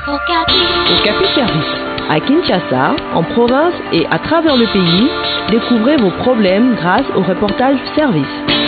Okapi Service. À Kinshasa, en province et à travers le pays, découvrez vos problèmes grâce au reportage Service.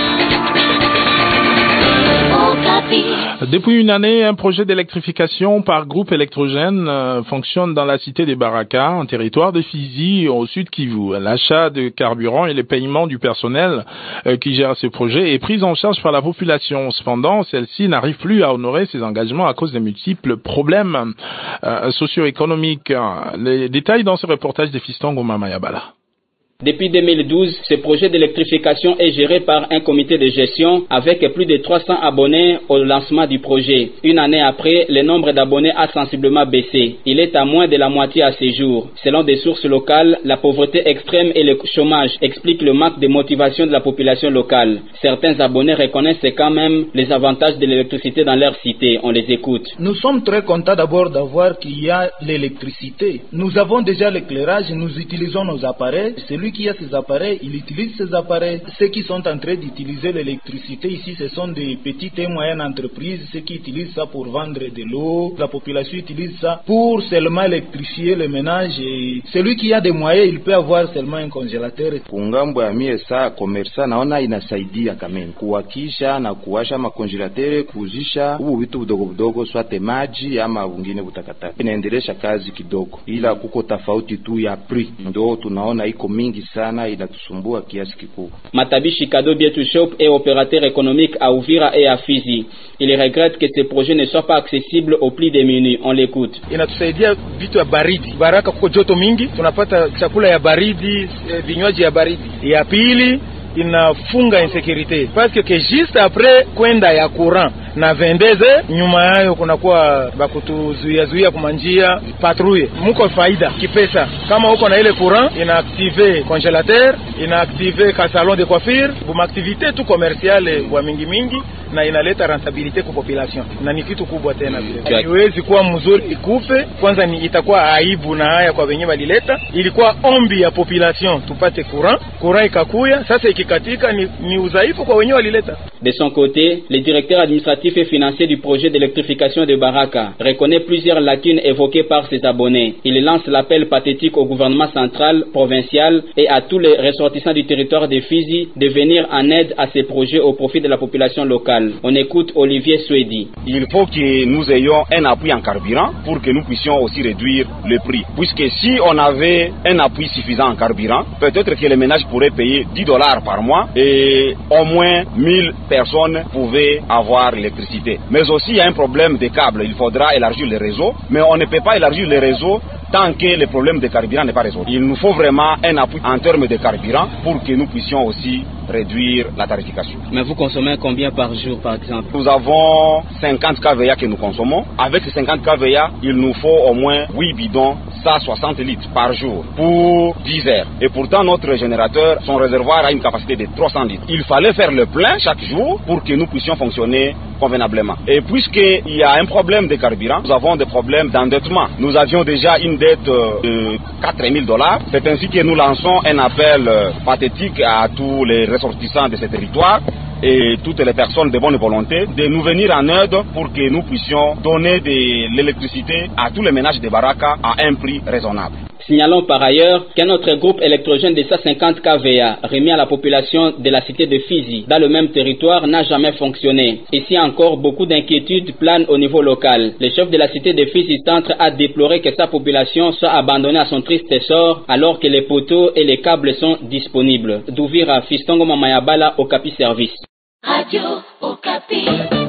Depuis une année, un projet d'électrification par groupe électrogène fonctionne dans la cité des Baraka, en territoire de Fizi, au sud Kivu. L'achat de carburant et le paiement du personnel qui gère ce projet est pris en charge par la population. Cependant, celle-ci n'arrive plus à honorer ses engagements à cause des multiples problèmes socio-économiques. Les détails dans ce reportage de Fiston Goma Mayabala. Depuis 2012, ce projet d'électrification est géré par un comité de gestion avec plus de 300 abonnés au lancement du projet. Une année après, le nombre d'abonnés a sensiblement baissé. Il est à moins de la moitié à ce jour. Selon des sources locales, la pauvreté extrême et le chômage expliquent le manque de motivation de la population locale. Certains abonnés reconnaissent quand même les avantages de l'électricité dans leur cité. On les écoute. Nous sommes très contents d'abord d'avoir qu'il y a l'électricité. Nous avons déjà l'éclairage, nous utilisons nos appareils. Celui qui a ces appareils, il utilise ces appareils. Ceux qui sont en train d'utiliser l'électricité ici, ce sont des petites et moyennes entreprises, ceux qui utilisent ça pour vendre de l'eau. La population utilise ça pour seulement électrifier le ménage. Et celui qui a des moyens, il peut avoir seulement un congélateur. Kungambo ya mie saa komersa naona inasaidia kameni kuwakisha na kuwasha makongelatere, kuuzisha ubu vitu vidogo vidogo, swate maji ama vingine butakataka. Inaendelesha kazi kidogo, ila kuko tofauti tu ya prix, ndio tunaona iko mingi sana, inatusumbua kiasi kikubwa. Matabishi Kado Bietu Shop est opérateur économique à Uvira et à Fizi. Il regrette que ces projets ne soient pas accessibles aux plus démunis. On l'écoute. Inatusaidia vitu ya baridi. Baraka kuko joto mingi, tunapata chakula ya baridi, vinywaji ya baridi. Ya pili inafunga insécurité parce que juste après kwenda ya courant na vendeze nyuma yayo kunakuwa bakutuzuia kumanjia patrouille. Muko faida kipesa kama uko na ile courant, inaactive congélateur, inaactive ka salon de coiffure, buma activité tout commerciale wa mingi na inaleta rentabilité kwa population, na ni kitu kubwa tena vile. Haiwezi kuwa mzuri ikufe kwanza, ni itakuwa aibu na haya kwa wenyewe walileta. Ilikuwa ombi ya population tupate courant ikakuya, sasa ikikatika ni udhaifu kwa wenyewe walileta. De son côté, le directeur administratif et financier du projet d'électrification de Baraka reconnaît plusieurs lacunes évoquées par ses abonnés. Il lance l'appel pathétique au gouvernement central, provincial et à tous les ressortissants du territoire de Fizi de venir en aide à ces projets au profit de la population locale. On écoute Olivier Swedi. Il faut que nous ayons un appui en carburant pour que nous puissions aussi réduire le prix. Puisque si on avait un appui suffisant en carburant, peut-être que les ménages pourraient payer $10 par mois et au moins 1000 personnes pouvaient avoir l'électricité. Mais aussi il y a un problème de câbles, il faudra élargir le réseau, mais on ne peut pas élargir le réseau tant que le problème de carburant n'est pas résolu. Il nous faut vraiment un appui en termes de carburant pour que nous puissions aussi réduire la tarification. Mais vous consommez combien par jour par exemple? Nous avons 50 kVA que nous consommons. Avec ces 50 kVA, il nous faut au moins 8 bidons, 160 litres par jour pour 10 heures. Et pourtant notre générateur, son réservoir a une capacité de 300 litres. Il fallait faire le plein chaque jour pour que nous puissions fonctionner convenablement. Et puisqu'il y a un problème de carburant, nous avons des problèmes d'endettement. Nous avions déjà une dette de $4,000. C'est ainsi que nous lançons un appel pathétique à tous les ressortissants de ce territoire et toutes les personnes de bonne volonté de nous venir en aide pour que nous puissions donner de l'électricité à tous les ménages de Baraka à un prix raisonnable. Signalons par ailleurs qu'un autre groupe électrogène de 150 kVA remis à la population de la cité de Fizi dans le même territoire n'a jamais fonctionné. Ici encore, beaucoup d'inquiétudes planent au niveau local. Le chef de la cité de Fizi tente à déplorer que sa population soit abandonnée à son triste sort alors que les poteaux et les câbles sont disponibles. D'Uvira, Fistongo Mamayabala, Okapi Service. Radio Okapi.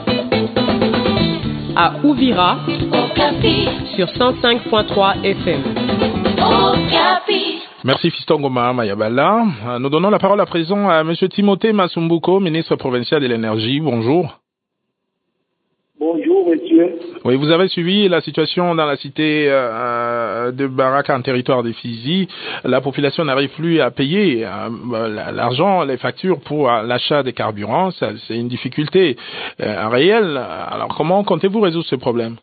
À Uvira, Okapi. sur 105.3 FM. Okapi. Merci Fiston Goma Mayabala. Nous donnons la parole à présent à M. Timothée Masumbuko, ministre provincial de l'énergie. Bonjour. Bonjour, monsieur. Oui, vous avez suivi la situation dans la cité de Baraka en territoire de Fizi. La population n'arrive plus à payer l'argent, les factures pour l'achat des carburants. C'est une difficulté réelle. Alors, comment comptez-vous résoudre ce problème?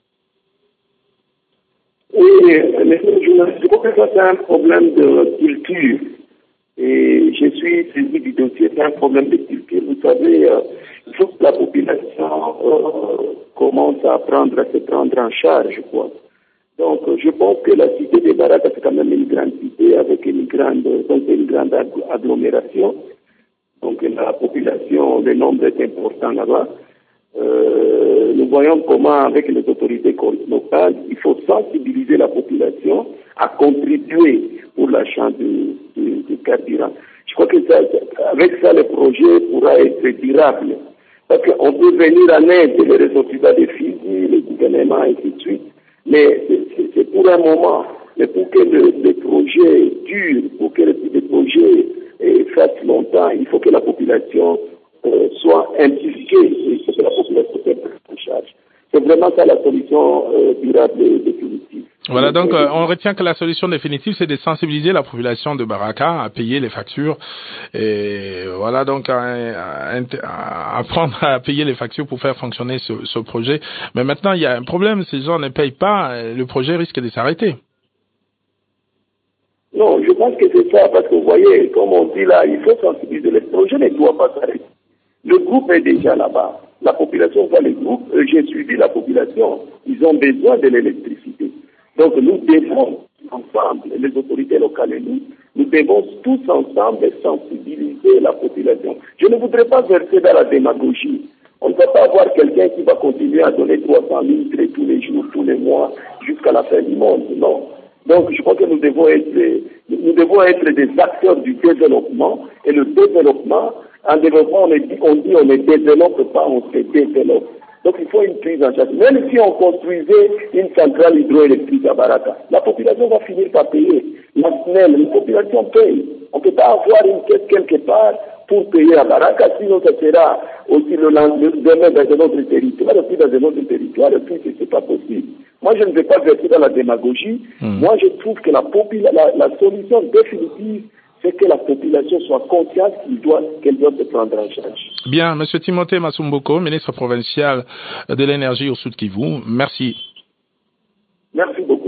Oui, je crois que ça c'est un problème de culture. Et je suis saisi du dossier, c'est un problème de culture. Vous savez, il faut que la population commence à se prendre en charge, quoi. Donc, je pense que la cité de Baraka, c'est quand même une grande cité avec une grande agglomération. Donc, la population, le nombre est important là-bas. Nous voyons comment, avec les autorités locales, il faut sensibiliser la population à contribuer pour l'achat du carburant. Je crois que avec ça, le projet pourra être durable. Parce qu'on peut venir en aide les ressortissants des Fizi, le gouvernement, et ainsi de suite. Mais c'est pour un moment. Mais pour que le projet dure, pour que le projet fasse longtemps, il faut que la population soit impliquée. Il faut que la population soit en charge. C'est vraiment ça la solution durable et définitive. Voilà, donc on retient que la solution définitive, c'est de sensibiliser la population de Baraka à payer les factures. Et voilà, donc à apprendre à payer les factures pour faire fonctionner ce projet. Mais maintenant, il y a un problème, ces gens ne payent pas, le projet risque de s'arrêter. Non, je pense que c'est ça, parce que vous voyez, comme on dit là, il faut sensibiliser. Le projet ne doit pas s'arrêter. Le groupe est déjà là-bas. La population voit le groupe. J'ai suivi la population. Ils ont besoin de l'électricité. Donc nous devons ensemble, les autorités locales et nous devons tous ensemble sensibiliser la population. Je ne voudrais pas verser dans la démagogie. On ne peut pas avoir quelqu'un qui va continuer à donner 300 litres tous les jours, tous les mois, jusqu'à la fin du monde. Non. Donc je crois que nous devons être des acteurs du développement. Et le développement, en développement, on dit on ne développe pas, on se développe. Donc il faut une prise en charge. Même si on construisait une centrale hydroélectrique à Baraka, la population va finir par payer. La population paye. On ne peut pas avoir une caisse quelque part pour payer à Baraka, sinon ça sera aussi le lendemain dans un autre territoire, aussi dans un autre territoire, et puis c'est pas possible. Moi, je ne vais pas verser dans la démagogie. Moi, je trouve que la solution définitive, c'est que la population soit consciente qu'elle doit se prendre en charge. Bien, Monsieur Timothée Masumbuko, ministre provincial de l'énergie au Sud Kivu, merci. Merci beaucoup.